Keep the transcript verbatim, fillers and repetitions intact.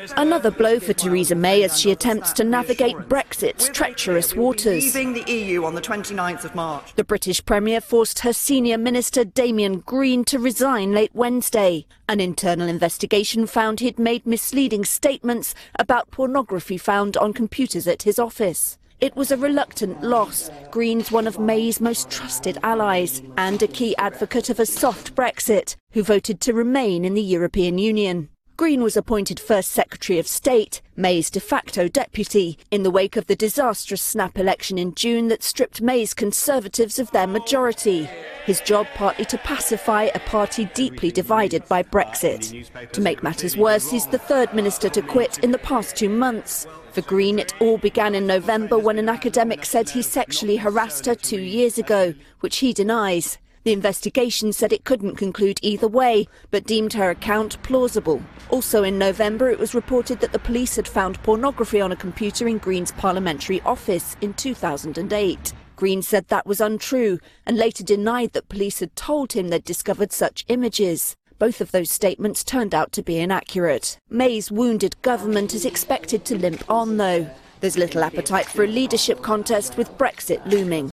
Another blow for Theresa May as she attempts to navigate Brexit's treacherous waters. Leaving the E U on the twenty-ninth of March. The British Premier forced her senior minister Damian Green to resign late Wednesday. An internal investigation found he'd made misleading statements about pornography found on computers at his office. It was a reluctant loss. Green's one of May's most trusted allies and a key advocate of a soft Brexit, who voted to remain in the European Union. Green was appointed First Secretary of State, May's de facto deputy, in the wake of the disastrous snap election in June that stripped May's Conservatives of their majority. His job partly to pacify a party deeply divided by Brexit. To make matters worse, he's the third minister to quit in the past two months. For Green, it all began in November when an academic said he sexually harassed her two years ago, which he denies. The investigation said it couldn't conclude either way, but deemed her account plausible. Also in November, it was reported that the police had found pornography on a computer in Green's parliamentary office in two thousand eight. Green said that was untrue and later denied that police had told him they'd discovered such images. Both of those statements turned out to be inaccurate. May's wounded government is expected to limp on, though. There's little appetite for a leadership contest with Brexit looming.